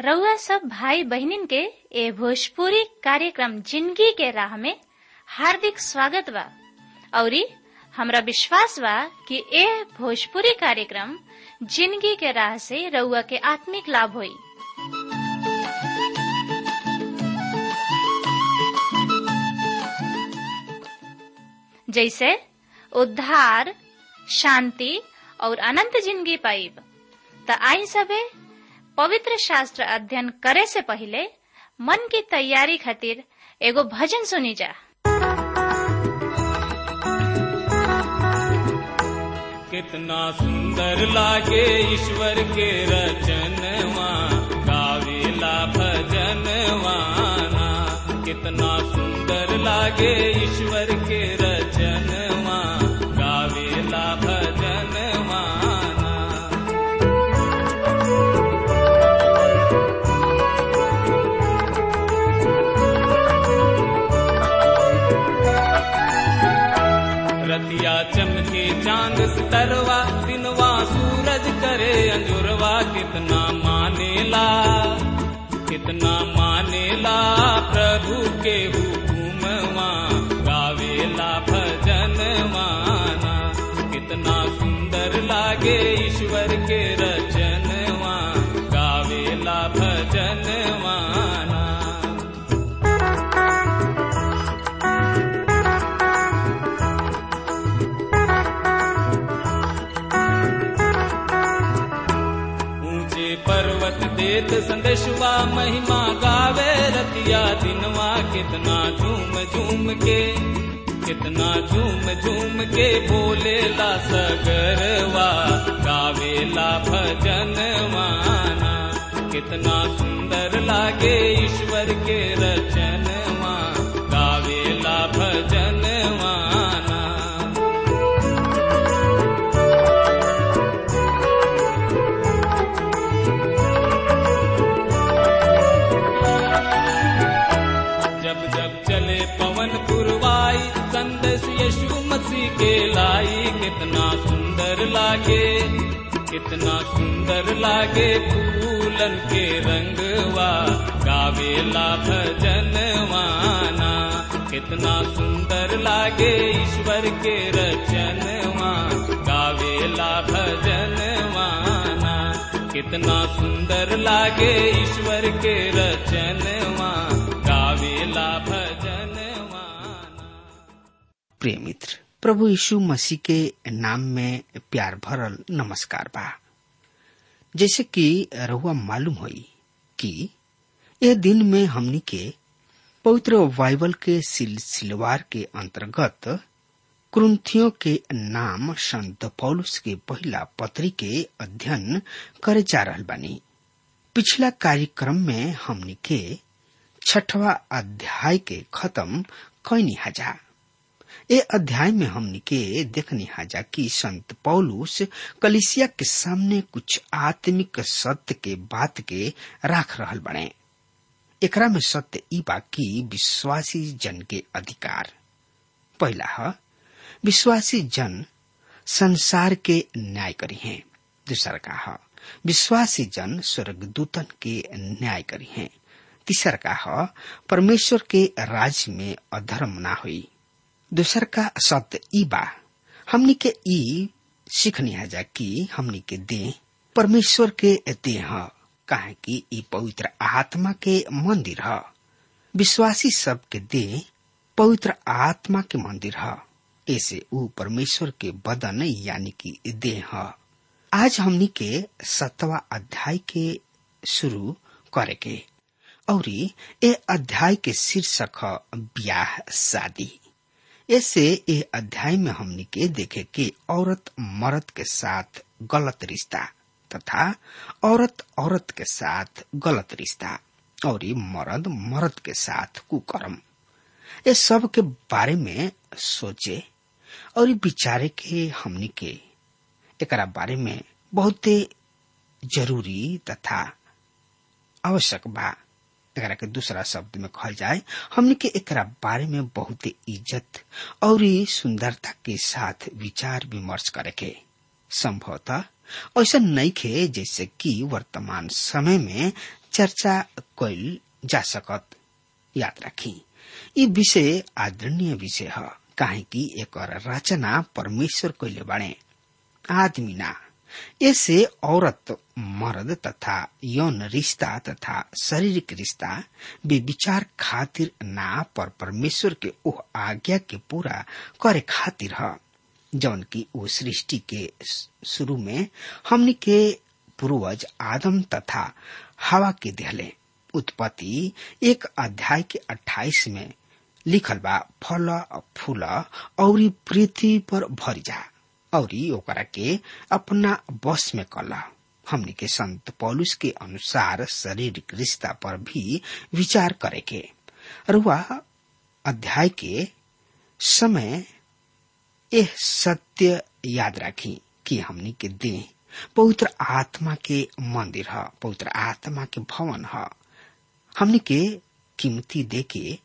रउआ सब भाई बहनिन के ए भोजपुरी कार्यक्रम जिंदगी के राह में हार्दिक स्वागत बा। औरी हमरा विश्वास बा कि ए भोजपुरी कार्यक्रम जिंदगी के राह से रउआ के आत्मिक लाभ होई। जैसे उद्धार, शांति और अनंत जिंदगी पाइब। त आई सबे पवित्र शास्त्र अध्ययन करे से पहले मन की तैयारी खातिर एगो भजन सुनी जा। कितना सुंदर लागे ईश्वर के रचनवा, गावेला भजनवाना। कितना सुंदर लागे ईश्वर के रचनवा, गावेला भजनवाना। रतिया चमके चांद सितरवा, दिनवा सूरज करे अंजुरवा। कितना मानेला प्रभु के हुकुमवा, गावेला भजनवाना। कितना सुंदर लागे ईश्वर के रचनवा, गावेला भजनवाना। पर्वत देत संदेशवा, महिमा गावे रतिया दिनवा। कितना झूम के बोलेला सगरवा, गावेला भजनवाना। कितना सुंदर लागे ईश्वर के रचनवा, गावेला भजनवाना। चले पवन पुरवाई, संदेश यीशु मसीह के लाई। कितना सुंदर लागे फूलन के रंगवा, गावेला भजनवाना। कितना सुंदर लागे ईश्वर के रचनवा, गावेला भजनवाना। कितना सुंदर लागे ईश्वर के रचनवा, गावेला भजनवाना। प्रिय मित्र, प्रभु यीशु मसीह के नाम में प्यार भरल नमस्कार बा। जैसे कि रहुआ मालूम होई कि यह दिन में हमनी के पवित्र बाइबल के सिलसिलेवार के अंतर्गत कुरिन्थियों के नाम संत पौलुस के पहला पत्री के अध्ययन करे जा रहल बानी। पिछला कार्यक्रम में हमनी के 6वां अध्याय के खत्म कईनी हजा। ए अध्याय में हमनी के देखनी हजा कि संत पौलुस कलीसिया के सामने कुछ आत्मिक सत्य के बात के राख रहल बने। एकरा में सत्य ई बा कि विश्वासी जन के अधिकार। पहला है विश्वासी जन संसार के न्याय करी हैं। दूसरा का है विश्वासी जन स्वर्गदूतन के न्याय करी हैं। तीसरा का है परमेश्वर के राज्य में अधर्म ना हुई। दूसर का सत्य ई बा हमनी के ई सीखनी है कि हमनी के देह परमेश्वर के देह है, काहे कि ई पवित्र आत्मा के मंदिर है। विश्वासी सब के देह पवित्र आत्मा के मंदिर है, ऐसे ऊ परमेश्वर के बदन यानी कि देह है। आज हमनी के 7वां अध्याय के शुरू करे के और ए अध्याय के शीर्षक है ब्याह शादी। ऐसे ए अध्याय में हमनी के देखे कि औरत मर्द के साथ गलत रिश्ता तथा औरत के साथ गलत रिश्ता और मर्द मर्द के साथ कुकर्म, ये सब के बारे में सोचे और विचारे के हमनी के एकरा बारे में बहुत जरूरी तथा आवश्यक बा। एकरा के दूसरा शब्द में कहल जाए हमनी के एकरा बारे में बहुत इज्जत और सुंदरता के साथ विचार विमर्श करे के संभवतः ऐसा नहीं खे जैसे कि वर्तमान समय में चर्चा कइल जा सकत। याद रखी ये विषय आदरणीय विषय है, काहे कि एक रचना परमेश्वर कइले बाणे, आदमी ना। ऐसे औरत मर्द तथा यौन रिश्ता तथा शारीरिक रिश्ता वे विचार खातिर ना, पर परमेश्वर के ओह आज्ञा के पूरा करे खातिर है, जौन की वो सृष्टि के शुरू में हमनी के पूर्वज आदम तथा हवा के देहले। उत्पत्ति 1 अध्याय के 28 में लिखल बा, फल फूल और पृथ्वी पर भर जा और ओकरा के अपना बस में कला। हमनी के संत पौलुस के अनुसार शारीरिक रिश्ता पर भी विचार करे के। रुआ अध्याय के समय यह सत्य याद रखी कि हमनी के देह पवित्र आत्मा के मंदिर है, पवित्र आत्मा के भवन है। हमनी के कीमती दे के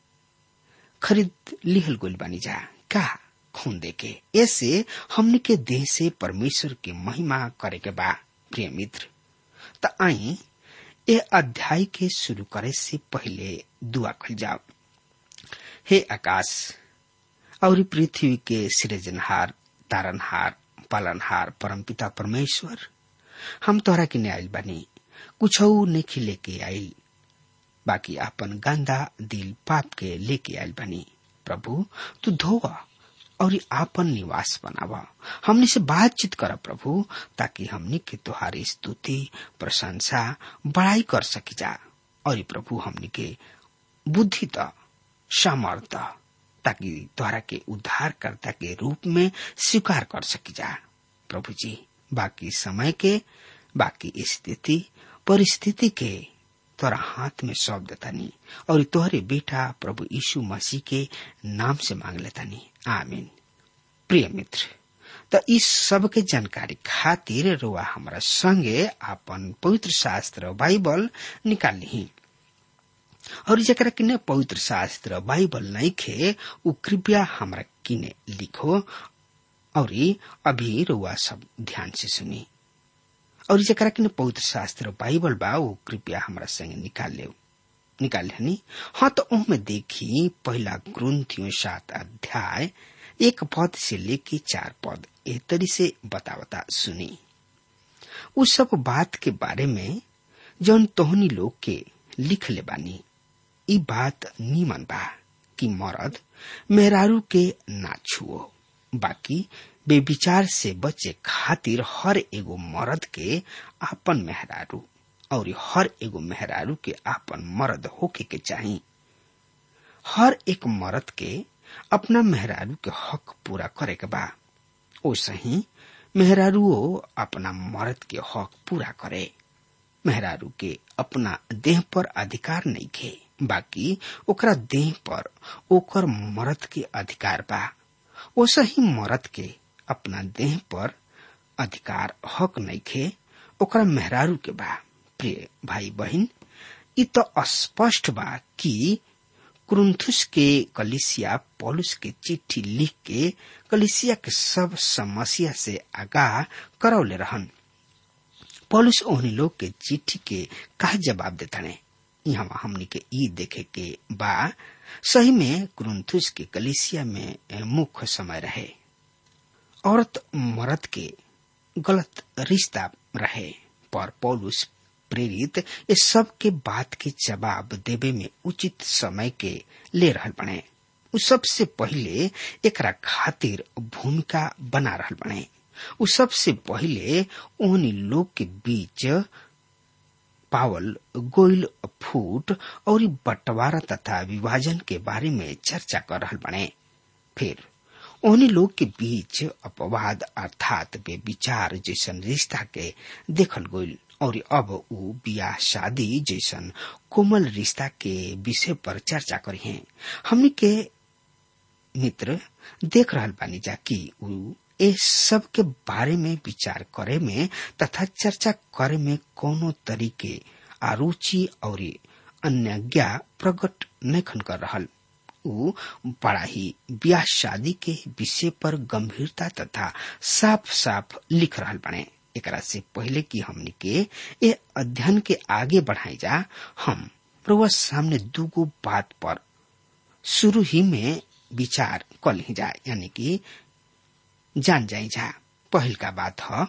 खरीद लिहल गोल बनी जा का खून दे के। ऐसे हमनी के देह से परमेश्वर की महिमा करे के बा। प्रिय मित्र, त आई ए अध्याय के शुरू करे से पहले दुआ कल जाओ। हे आकाश और पृथ्वी के सृजनहार, तारनहार, पालनहार परमपिता परमेश्वर, हम तोहरा के न्याय बनी कुछ नहीं लेके आई, बाकी अपन गंदा दिल पाप के लेके आयल बनी। प्रभु तू धोवा और आपन निवास बनावा, हमनी से बातचीत कर प्रभु, ताकि हमनी के तुहारी स्तुति प्रशंसा बड़ाई कर सकी जा। और प्रभु हमनी के बुद्धि द, सामर्थ, ताकि तुहरा के उद्धारकर्ता के रूप में स्वीकार कर सकी जा। प्रभु जी बाकी समय के, बाकी स्थिति परिस्थिति के तोरा हाथ में सौंप देतानी और तोहरे बेटा प्रभु यीशु मसीह के नाम से मांग लेतानी, आमीन। प्रिय मित्र, तो इस सब के जानकारी खातिर रुआ हमारा संगे अपन पवित्र शास्त्र बाइबल निकाल ली। और जकरा किने पवित्र शास्त्र बाइबल नहीं खे, उ कृपया हमरा किने लिखो और अभी रुआ सब ध्यान से सुनी। और जकरा किने पवित्र शास्त्र बाइबल बा, वो कृपया हमरा संगे निकाल लेनी। हाँ, तो उनमें देखी पहला कुरिन्थियों 7 अध्याय 1 पद से लेके 4 पद ए तरी से बतावता सुनी। उस सब बात के बारे में जौन तोहनी लोग के लिख ले बानी। ई बात नीमन बा कि मर्द मेहरारू के ना छुओ, बाकी बेविचार से बचे खातिर हर एगो मर्द के आपन मेहरारू और हर एगो मेहरारू के आपन मर्द होके के चाही। हर एक मर्द के अपना मेहरारू के हक पूरा करे के बा, ओसे ही मेहरारूओ अपना मर्द के हक पूरा करे। मेहरारू के अपना देह पर अधिकार नहीं खे, बाकी ओकरा देह पर ओकर मर्द के अधिकार बा। ओसे ही मर्द के अपना देह पर अधिकार हक नहीं खे, ओकरा मेहरारू के बा। प्रिय भाई बहन, इ तो स्पष्ट बा कि कुरिन्थुस के कलीसिया पौलुस के चिट्ठी लिख के कलीसिया के सब समस्या से आगाह करौले रहन। पौलुस ओहनी लोग के चिट्ठी के का जवाब देताने, यहाँ हमनी के ई देखे के बा। सही में कुरिन्थुस के कलीसिया में मुख्य समय रहे, औरत मर्द के गलत रिश्ता रहे, पर पौलुस प्रेरित इस सब के बात के जवाब देवे में उचित समय के ले रहल बने। उ सबसे पहले एकरा खातिर भूमिका बना रहल बने। उ सबसे पहले उन्हीं लोग के बीच पावल गोइल फूट और बंटवारा तथा विभाजन के बारे में चर्चा कर रहल बने। फिर उन्हीं लोग के बीच अपवाद अर्थात बेविचार जैसन रिश्ता के देखल गोइल और अब उ बियाह शादी जैसन कोमल रिश्ता के विषय पर चर्चा करी हैं। हमनी के मित्र देख रहल बानी जा कि उ ए सब के बारे में विचार करे में तथा चर्चा करे में कोनो तरीके आरुचि और अन्यज्ञा प्रकट नहीं कर रहल। उ बड़ा ही ब्याह शादी के विषय पर गंभीरता तथा साफ साफ लिख रहल बने। एकरा से पहले कि हमनी के ये अध्ययन के आगे बढ़ाई जा, हम रउआ सामने दूगो बात पर शुरू ही में विचार कर ली जा, यानी कि जान जाई जा। पहल का बात है,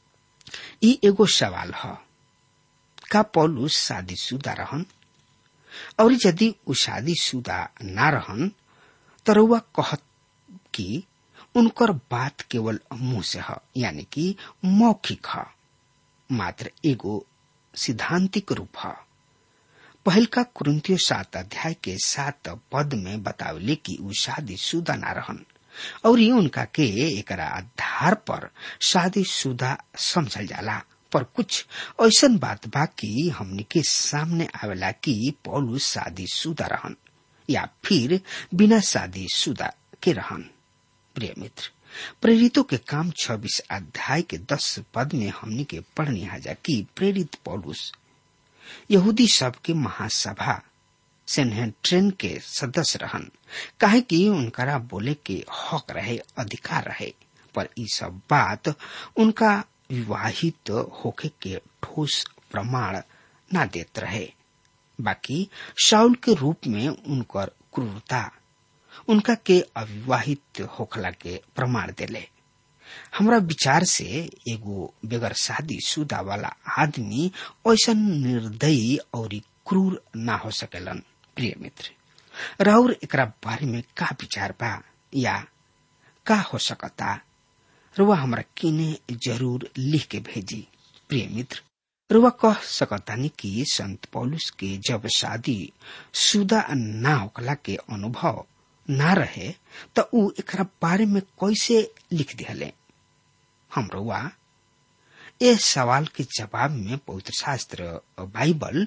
ई एगो सवाल है, का पौलुस शादीशुदा रहन? और यदि उ शादीशुदा ना रहन तो रउआ कहत कि उनकर बात केवल मुंह से है, यानी कि मौखिक है, मात्र एगो सिद्धांतिक रूप है। पहल का कुरिन्थियों 7 अध्याय के 7 पद में बतावले कि उ शादीशुदा ना रहन और ये उनका के एकरा आधार पर शादीशुदा समझल जाला। पर कुछ ऐसन बात बा कि हमनी के सामने आवेला कि पौलुस शादीशुदा रहन या फिर बिना शादीशुदा के रहन। प्रिय मित्र, प्रेरितों के काम 26 अध्याय के 10 पद में हमनी के पढ़नी हाजा कि प्रेरित पौलुस यहूदी सब के महासभा सेनहेड्रिन के सदस्य रहन, काहे कि उनकरा बोले के हक रहे, अधिकार रहे। पर ई सब बात उनका विवाहित होके के ठोस प्रमाण ना देत रहे, बाकी शाऊल के रूप में उनकर क्रूरता उनका के अविवाहित होखला के प्रमाण देले। हमरा विचार से एगो बेगर शादी शुदा वाला आदमी ऐसा निर्दयी और क्रूर ना हो सकेलन। प्रिय मित्र, राउर एकरा बारे में का विचार बा या का हो सकता, रुआ हमरा किने जरूर लिख के भेजी। प्रिय मित्र, रुआ कह सकतानी कि संत पौलुस के जब शादी शुदा ना होखला के अनुभव ना रहे तो उ एकरा बारे में कैसे लिख दिहले। हम रुआ ए सवाल के जवाब में पवित्र शास्त्र बाइबल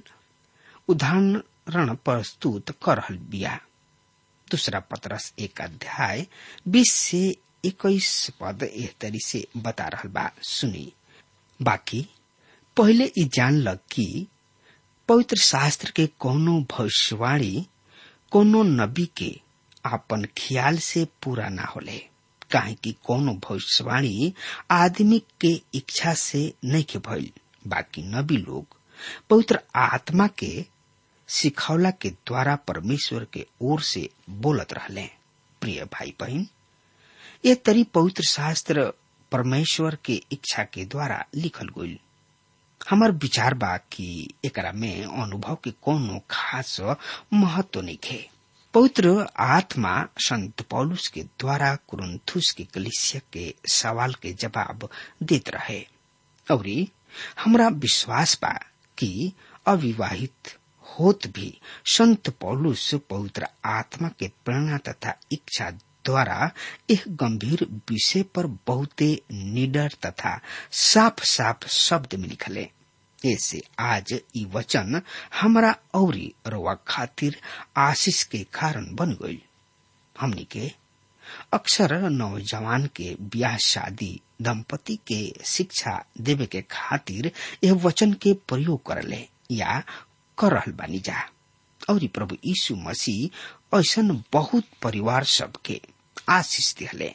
उदाहरण प्रस्तुत कर रहल बिया। दूसरा पतरस 1 अध्याय 20 से 21 पद एह तरी से बता रहल बा, सुनी। बाकी पहले ई जान लग कि पवित्र शास्त्र के कोनो भविष्यवाणी कोनो नबी के आपन ख्याल से पूरा ना होले, काहे कि कोनो भविष्यवाणी आदमी के इच्छा से नहीं के भइल, बाकी नबी लोग पवित्र आत्मा के सिखौला के द्वारा परमेश्वर के ओर से बोलत रहले। प्रिय भाई बहन, ये तरी पवित्र शास्त्र परमेश्वर के इच्छा के द्वारा लिखल गइल। हमार विचार बा कि एकरा में अनुभव के कोनो खास महत्व नहीं है। पवित्र आत्मा संत पौलुस के द्वारा कुरिन्थुस के कलीसिया के सवाल के जवाब देत रहे और हमरा विश्वास बा कि अविवाहित होत भी संत पौलुस पवित्र आत्मा के प्रेरणा तथा इच्छा द्वारा एक गंभीर विषय पर बहुते निडर तथा साफ साफ शब्द में लिखले। ऐसे आज ई वचन हमरा औरी रवा खातिर आशीष के कारण बन गई। हमनी के अक्सर नौजवान के ब्याह शादी दंपति के शिक्षा देवे के खातिर यह वचन के प्रयोग करले या कर रहल बानी जा और प्रभु यीशु मसीह ऐसन बहुत परिवार सब के आशीष दिहले।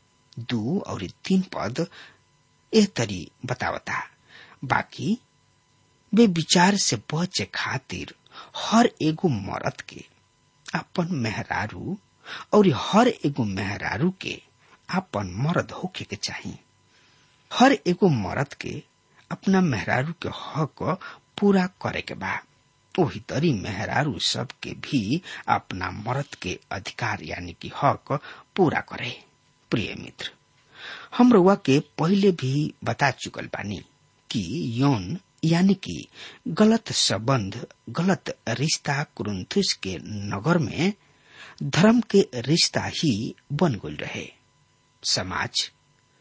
2 और 3 पद एह तरी बतावता, बाकी वे विचार से बचे खातिर हर एगो मर्द के अपन मेहरारू और हर एगो मेहरारू के अपन मर्द होके के चाहिए। हर एगो मर्द के अपना मेहरारू के हक पूरा करे के बा, वही तरी मेहरारू सब के भी अपना मर्द के अधिकार यानी कि हक पूरा करे। प्रिय मित्र, हम रउआ के पहले भी बता चुकल बानी कि यौन यानी कि गलत संबंध, गलत रिश्ता कुरिन्थुस के नगर में धर्म के रिश्ता ही बन गई रहे। समाज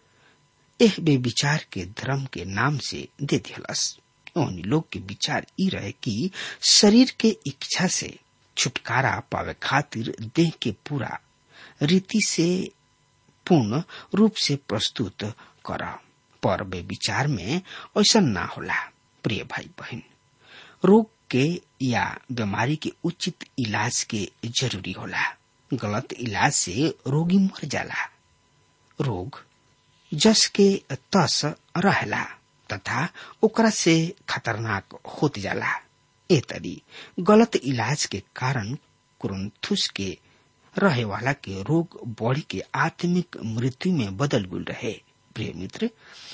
एह बेविचार के धर्म के नाम से दे दिहलस। उन लोग के विचार ई रहे कि शरीर के इच्छा से छुटकारा पावे खातिर देह के पूरा रीति से पूर्ण रूप से प्रस्तुत करा, पर बेविचार में ऐसा ना होला। प्रिय भाई बहन, रोग के या बीमारी के उचित इलाज के जरूरी होला। गलत इलाज से रोगी मर जाला। रोग जस के तस रहेला तथा ओकरा से खतरनाक होत जाला। ए तरी गलत इलाज के कारण कुरिन्थुस के रहे वाला के रोग बढ़ी के आत्मिक मृत्यु में बदल गई रहे। प्रिय मित्र,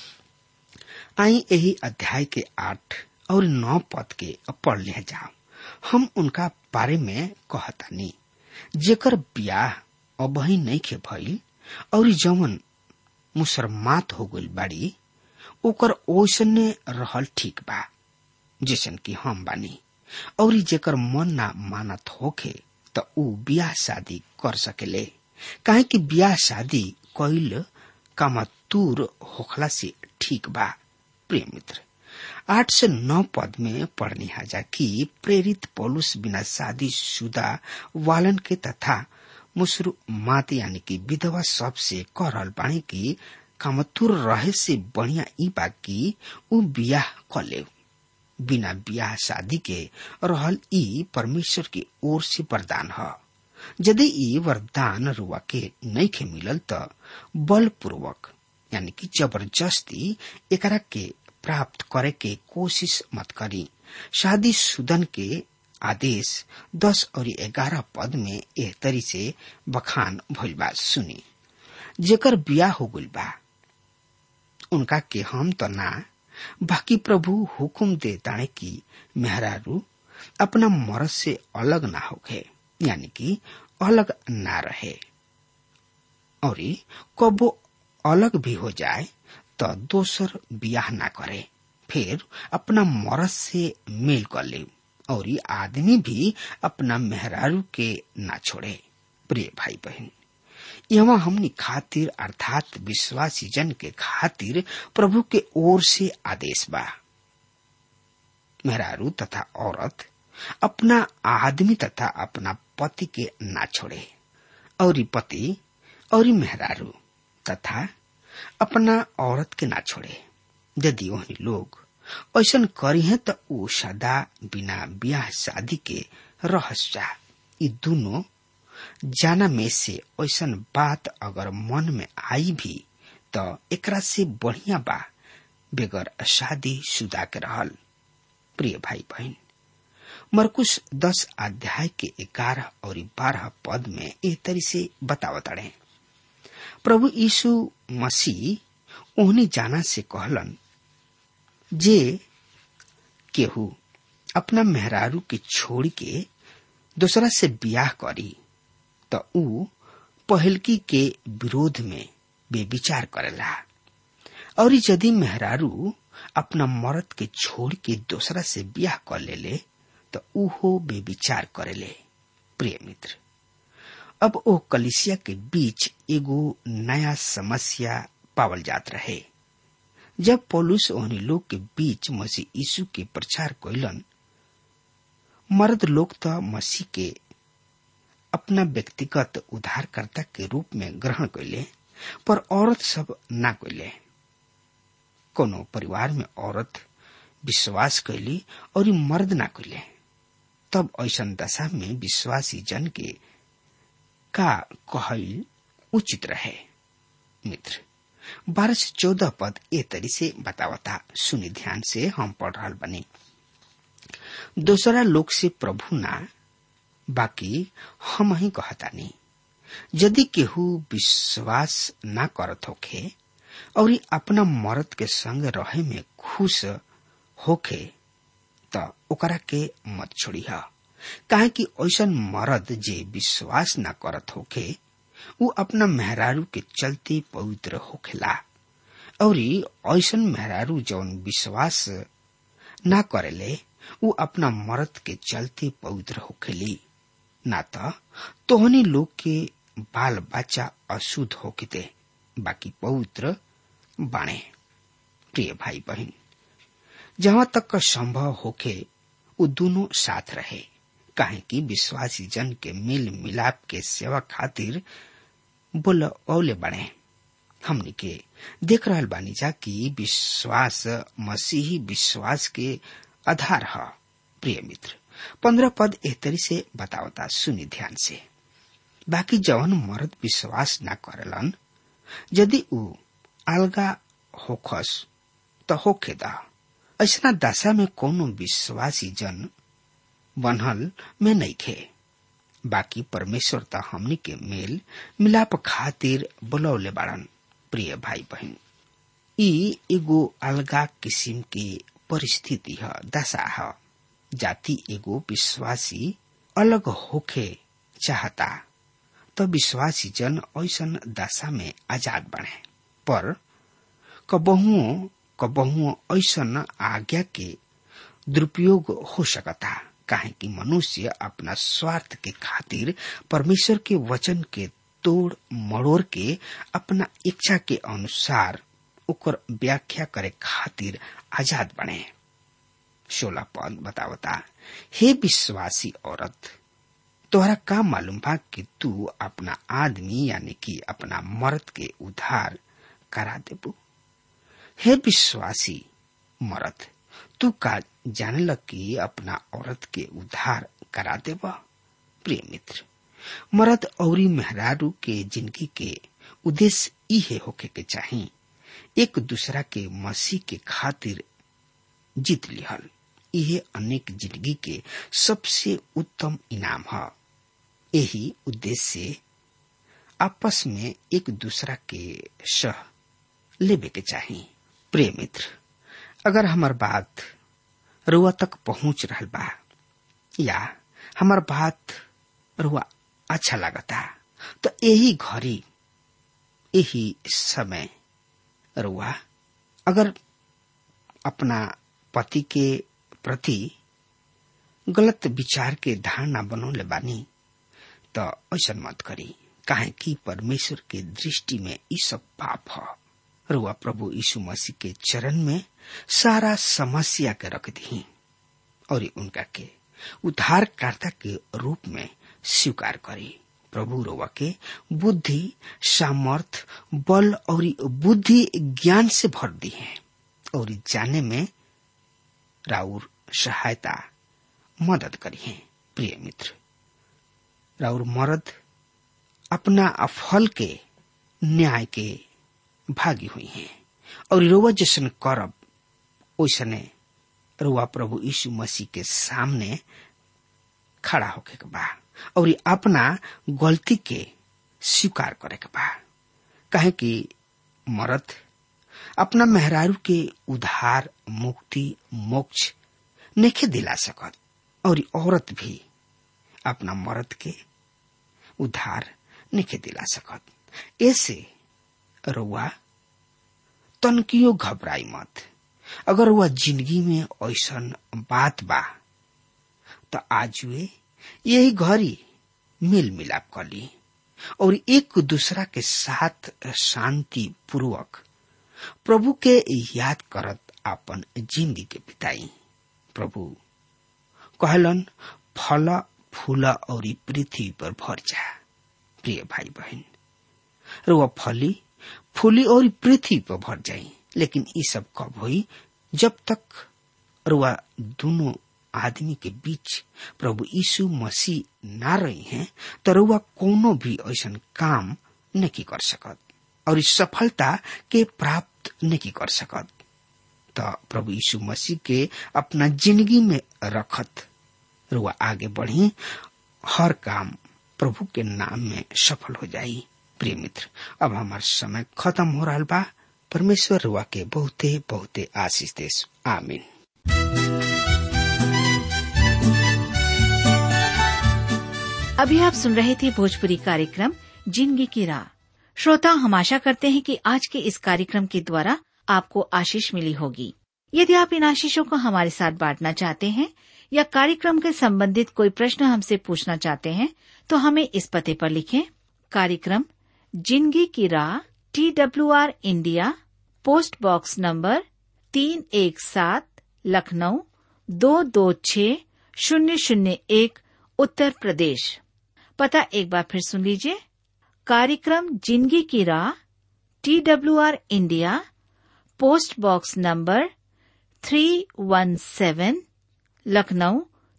आई यही अध्याय के 8 और 9 पद के पढ़ ले जाओ। हम उनका बारे में कहतानी जेकर ब्याह अबही नहीं के भइल और जवन मुसरमात हो गइल बाड़ी ओकर ओसने रहल ठीक बा जैसन कि हम बानी, और जेकर मन ना मानत होखे त ऊ ब्याह शादी कर सकेले, काहे कि ब्याह शादी कइल कामतूर होखला से ठीक बा। प्रिय मित्र, 8 से 9 पद में पढ़नी हाजा कि प्रेरित पौलुस बिना शादी शुदा वालन के तथा मुसरमात यानी कि विधवा सब से कह रहल बाणी की कामतुर रहे से बढ़िया ई बा कि ऊ बियाह कर ले। बिना बियाह शादी के रहल ई परमेश्वर की ओर से वरदान है। यदि ई वरदान रुआ के नहीं के मिलल त बलपूर्वक यानी कि जबरदस्ती एकरा के प्राप्त करे के कोशिश मत करी। शादी शुदन के आदेश 10 और 11 पद में एह तरी से बखान भइल बा। सुनी, जेकर बियाह हो गइल बा उनका के हम तो ना, बाकी प्रभु हुकुम दे ताने की मेहरारू अपना मर्द से अलग ना होखे, यानी कि अलग ना रहे, और कबो अलग भी हो जाए तो दोसर बियाह ना करे, फिर अपना मर्द से मेल कर ले, और आदमी भी अपना मेहरारू के ना छोड़े। प्रिय भाई बहन, यहाँ हमनी खातिर अर्थात विश्वासी जन के खातिर प्रभु के ओर से आदेश बा। मेहरारू तथा औरत अपना आदमी तथा अपना पति के ना छोड़े, और पति और मेहरारू तथा अपना औरत के ना छोड़े। यदि वही लोग ऐसन करी है तो ऊ सदा बिना ब्याह शादी के रहस्या। ये दोनों जाना में से ऐसन बात अगर मन में आई भी तो एकरा से बढ़िया बा बेगर शादी शुदा के रहल। प्रिय भाई बहन, मरकुस 10 अध्याय के 11 और 12 पद में एक तरी से बतावत है। प्रभु यीशु मसीह उन्हें जाना से कहलन, जे केहू अपना मेहरारू के छोड़ के दूसरा से ब्याह करी तो ऊ पहलकी के विरोध में बेविचार करेला, और यदि मेहरारू अपना मर्द के छोड़ के दूसरा से ब्याह कर ले तो ऊ हो बेविचार करेले। प्रिय मित्र, अब ओ कलीसिया के बीच एगो नया समस्या पावल जात रहे। जब पौलुस ओहनी लोग के बीच मसीह यीशु के प्रचार कइलन, मर्द लोग तो मसीह के अपना व्यक्तिगत उद्धारकर्ता के रूप में ग्रहण कइले, पर औरत सब ना कइले। कोनो परिवार में औरत विश्वास कइली और मर्द ना कइले, तब ऐसन दशा में विश्वासी जन के का कहल उचित रहे। मित्र, 12 से 14 पद ए तरी से बतावता। सुनी ध्यान से, हम पढ़ रहल बनी। दूसरा लोग से प्रभु ना, बाकी हम ही कहतानी, यदि केहू विश्वास ना करत होखे और अपना मर्द के संग रहे में खुश होखे त ओकरा के मत छोड़िहा, काहे कि ऐसन मर्द जे विश्वास ना करत होखे उ अपना मेहरारू के चलते पवित्र होखेला, और ऐसन मेहरारू जौन विश्वास ना करेले उ अपना मर्द के चलते पवित्र होखेली। ना तो तोहनी लोग के बाल बच्चा अशुद्ध होके दे, बाकी पवित्र बाणे। प्रिय भाई बहन, जहाँ तक का संभव होके उ दोनों साथ रहे, काहे कि विश्वासी जन के मिल मिलाप के सेवा खातिर बोले बने। हमनी के देख रहल बानी जा कि विश्वास मसीही विश्वास के आधार है। प्रिय मित्र, 15 पद एह तरी से बतावता। सुनी ध्यान से, बाकी जवन मर्द विश्वास ना करेलन, यदि उ अलगा होखस तो होखे दा। ऐसा दशा में कोनो विश्वासी जन बनहल में नहीं खे। बाकी परमेश्वर ता हमनी के मेल मिलाप खातिर बुलौले बाड़न। प्रिय भाई बहन, ई एगो अलगा किस्म के परिस्थिति है, दशा है। जाति एगो विश्वासी अलग होके चाहता तो विश्वासी जन ऐसन दशा में आजाद बने, पर कबहुओ ऐसन आज्ञा के दुरुपयोग हो सकता। काहे कि मनुष्य अपना स्वार्थ के खातिर परमेश्वर के वचन के तोड़ मड़ोड़ के अपना इच्छा के अनुसार ओकर व्याख्या करे खातिर आजाद बने। 16 पद बतावता, हे विश्वासी औरत, तोहरा का मालूम बा कि तू अपना आदमी यानी कि अपना मर्द के उद्धार करा देबू। हे विश्वासी मर्द, तू का जाने लग कि अपना औरत के उद्धार करा देबा। प्रिय मित्र, मर्द औरी मेहरारू के जिंदगी के उद्देश्य इहे होके के चाहिए, एक दूसरा के मसीह के खातिर जीत लिहल। यह अनेक जिंदगी के सबसे उत्तम इनाम है। यही उद्देश्य से आपस में एक दूसरा के सह लेवे के चाहिए। प्रिय मित्र, अगर हमार बात रुआ तक पहुंच रहल बा या हमार बात रुआ अच्छा लगता, तो यही घड़ी यही समय रुआ अगर अपना पति के प्रति गलत विचार के धारणा बनौले बानी तो ऐसा मत करी। काहे कि परमेश्वर के दृष्टि में ये सब पाप है। रुआ प्रभु यीशु मसीह के चरण में सारा समस्या के रख दी और उनका के उद्धारकर्ता के रूप में स्वीकार करी। प्रभु रुआ के बुद्धि, सामर्थ, बल और बुद्धि ज्ञान से भर दी है और जाने में राउर सहायता मदद करी है। प्रिय मित्र, राउर मर्द अपना फल के न्याय के भागी हुई हैं और रोवा जैसन करब ओसने रुआ प्रभु यीशु मसीह के सामने खड़ा होके के बा और अपना गलती के स्वीकार करे के बा। काहे कि मर्द अपना मेहरारू के उद्धार, मुक्ति, मोक्ष नहीं दिला सकत और औरत भी अपना मर्द के उद्धार नहीं दिला सकत। ऐसे रुआ तनकियो घबराई मत। अगर वह जिंदगी में ऐसन बात बा तो आज वे यही घड़ी मिल मिलाप कर ली और एक दूसरा के साथ शांति पूर्वक प्रभु के याद करत अपन जिंदगी के बिताई। प्रभु कहलन, फल फूल और पृथ्वी पर भर जा। प्रिय भाई बहन, रुआ फली फूली और पृथ्वी पर भर जाई। लेकिन ये सब कब हुई? जब तक रुआ दोनों आदमी के बीच प्रभु यीशु मसीह ना रही हैं तो रुआ कोनो भी ऐसा काम नहीं कर सकत और इस सफलता के प्राप्त नहीं कर सकत। तो प्रभु यीशु मसीह के अपना जिंदगी में रखत रुआ आगे बढ़ी, हर काम प्रभु के नाम में सफल हो जाई। प्रिय मित्र, अब हमार समय खत्म हो रहा बा। परमेश्वर रुआ के बहुते बहुते आशीष देस। आमीन। अभी आप सुन रहे थे भोजपुरी कार्यक्रम जिंदगी की राह। श्रोता, हम आशा करते हैं कि आज के इस कार्यक्रम के द्वारा आपको आशीष मिली होगी। यदि आप इन आशीषों को हमारे साथ बांटना चाहते हैं या कार्यक्रम के संबंधित कोई प्रश्न हमसे पूछना चाहते हैं तो हमें इस पते पर लिखें। कार्यक्रम जिंदगी की राह, TWR India, post box number 317, Lucknow 226001, Uttar Pradesh. पता एक बार फिर सुन लीजिए। कार्यक्रम जिंदगी की राह, TWR India, post box number 317, Lucknow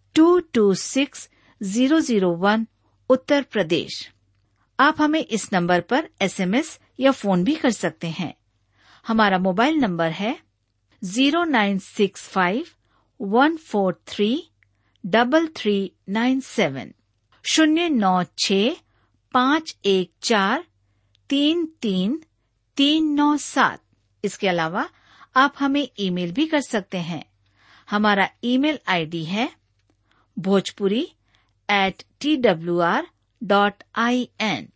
226001, Uttar Pradesh. आप हमें इस नंबर पर SMS या फोन भी कर सकते हैं। हमारा मोबाइल नंबर है 0965-143-3397 096-514-3397। इसके अलावा आप हमें ईमेल भी कर सकते हैं। हमारा ईमेल आईडी है bhojpuri@twr.in,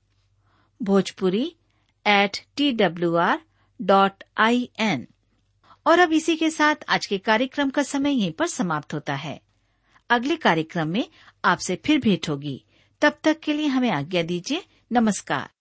bhojpuri@twr.in। और अब इसी के साथ आज के कार्यक्रम का समय यहीं पर समाप्त होता है। अगले कार्यक्रम में आपसे फिर भेंट होगी। तब तक के लिए हमें आज्ञा दीजिए। नमस्कार।